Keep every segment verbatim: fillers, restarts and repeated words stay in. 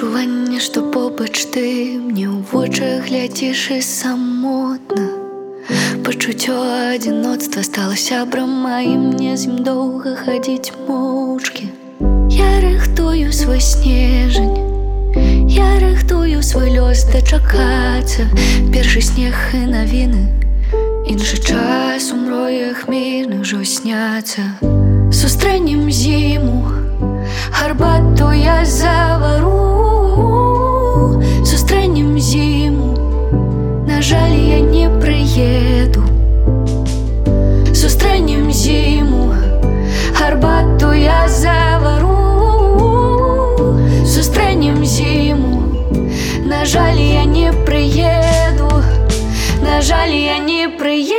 Адчуванне, што побач ты, мне ў вочах глядзіш і самотна. Пачуццё адзіноцтва стала сябрам маім, мне з ім доўга хадзіць моўчкі. Я рыхтую свой снежань, я рыхтую свой лёс дачакацца. Першы снег і навіны, іншы час у мроях мірных ўжо сняцца. Сустрэнем зіму, гарбату я завару. Сустрэнем зіму, на жаль, я не прыеду. Сустрэнем зіму, гарбату я завару. Сустрэнем зіму, на жаль, я не прыеду. На жаль, я не прыеду.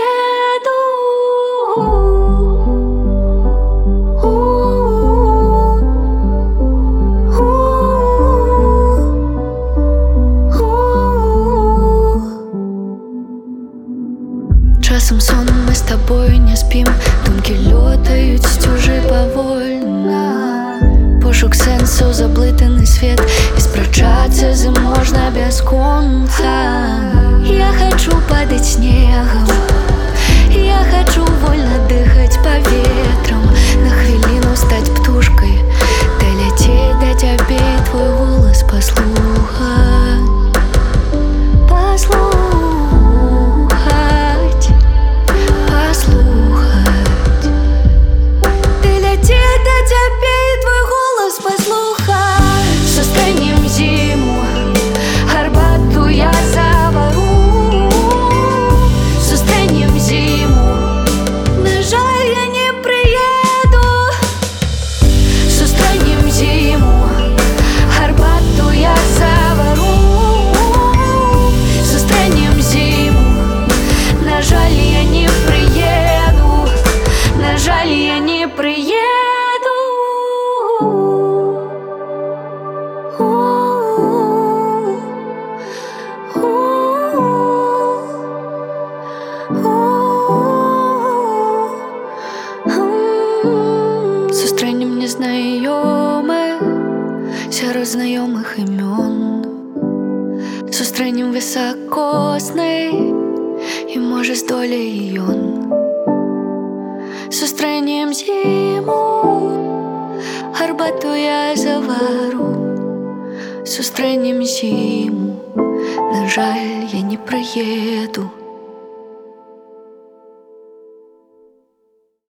Часам сон мы з табою не спім, думкі лётаюць сцюжы павольна. Пошук сэнсаў, заблытаны свет, і спрачацца з ім можна бясконца. Я хочу падаць снегам, я хочу вольна дыхаць паветрам. На хвіліну стаць птушкай, даляцець да цябе і твой голас паслухаць. Паслухаць, паслухаць, даляцець да цябе і твой голас паслухаць. Сустрэнем зіму, гарбату я завару. Сустрэнем зіму, на жаль, я не прыеду. Сустрэнем зіму, гарбату я завару. Сустрэнем зіму, на жаль, я не прыеду. На жаль, я не прыеду. Сустрэнем незнаёмых сярод знаёмых імён. Сустрэнем высакоснай, і можа здолее ён. Сустрэнем зіму, гарбату я завару. Сустрэнем зіму, на жаль, я не прыеду.